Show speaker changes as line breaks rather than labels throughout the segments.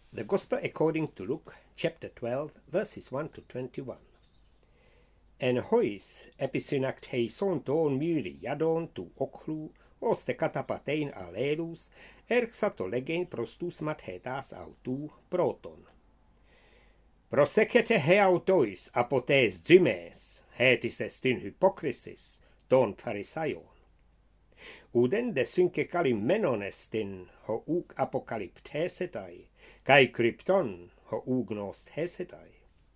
The Gospel according to Luke, chapter 12, verses 1 to 21. En hois episynakteison ton myri jadon tu oklu, oste katapatein alelus, erxato legein prostus mathetas autu proton. Prosekete he autois apotes gymes, hetis estin hypokrisis, ton pharisaion. Uden de synke kalimenon estin, ho uk apokalyptesetai, kai krypton, ho ugnos hesetai.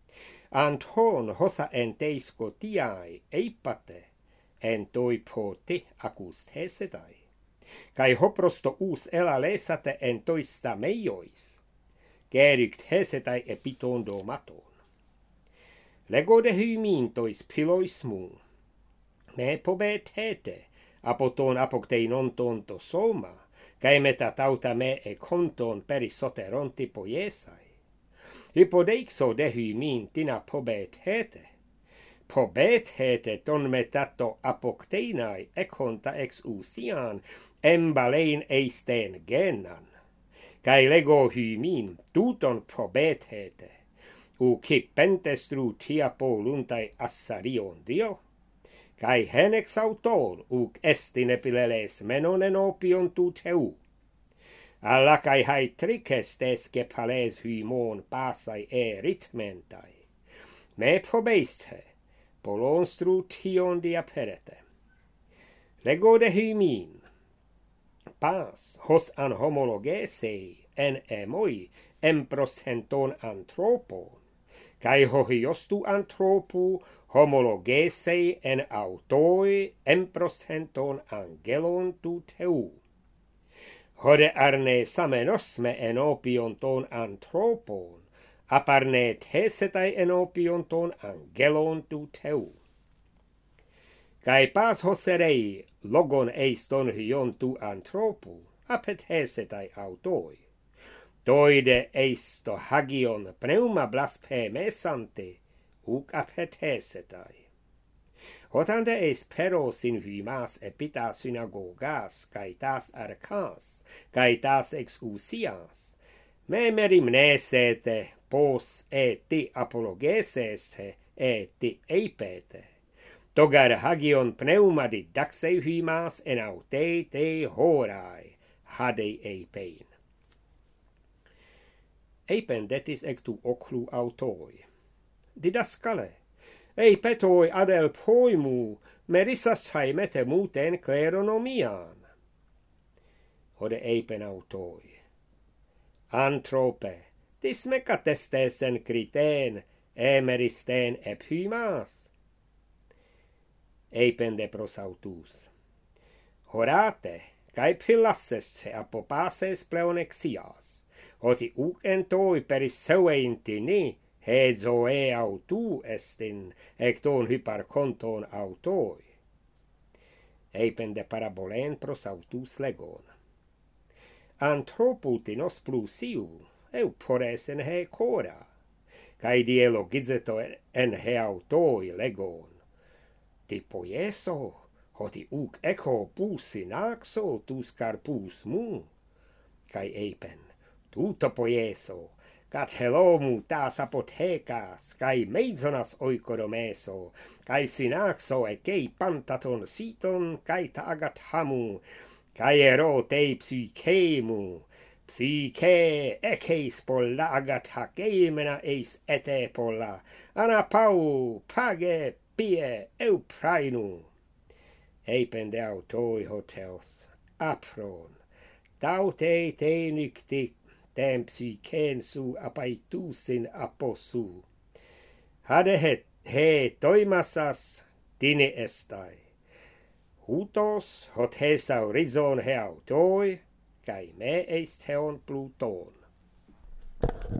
Anton hosa en teisko tiai eipate, en toi poti akust hesetai. Kai hoprosto us elalesate en toista meiois, gerikt hesetai epiton domaton. Legode hymin tois piloismu, me pobet hete, apoton apoktein tonto soma, kai meta tauta me e konton perisoteronti poiesai. Hypodeixo de hymin tina pobet hete. Pobet hete ton metato apokteinai ekonta ex usian embalein eisten genan. Kai lego hymin tuton pobet hete. U kipentestru tia poluntai assarion dio. Kai henex autor uc estin epileles menonen opion tut heu. Alla kai hai trices desce pales hymon pasai ritmentai. Me probeiste, polonstru tion diaperete. Legode hymin. Pas hos an homologesei en emoi emproshenton anthropon. Kai hohiostu anthropu homologesei en autoi emproshenton angelon tut heu. Hode arne samenosme en opion ton anthropon, aparne tesetai en opion ton angelon tut heu. Kai pas hoserei logon eiston hyon tu anthropu, apet hesetai autoi. Toide eisto hagion pneuma blasphemesante, uc apet hesetai. Hotande eis peros in hymas epita synagogas, kai tas arkas, kai tas ex usias, me merimnesete pos eti apologesese eti eipete. Togar hagion pneuma didaxei hymas en autei te horai, hadei eipein. Eipen detis ectu oklu autoi. Didaskale, ei petoi adel poimu, merissas haimete muten kleronomian. Hode eipen autoi. Antrope, dismecatestesen kriteen, emeristen ephymas. Eipen de prosautus. Horate, kai pillassesse apopases pleonexias. Hoti uc entoi perisseueintini, hezoe autu estin, ecton hyparkonton autoi. Eipen de parabolen prosautus legon. Anthroputinos plusiu, eu poresen he cora, cae dielogizzeto en he autoi legon. Tipoieso, hoti uc eco pus sinaxo tus carpus mu, cae eipen, tuto poieso, cat helomu tas apothecas, cae meizonas oikodomeso, cae sinaxo ecei pantaton siton, cae tagat hamu, cae ero te psychemu, psyche eceis polla agat hacemena eis ete polla, anapau page pie eu prainu. Eipen de autoi hotels, apron, taute te nictit, tem psychen su apaitusin aposu. Hade he toimasas tine estai. Hutos hot hesaurizon he autoi, kai me eist heon pluton.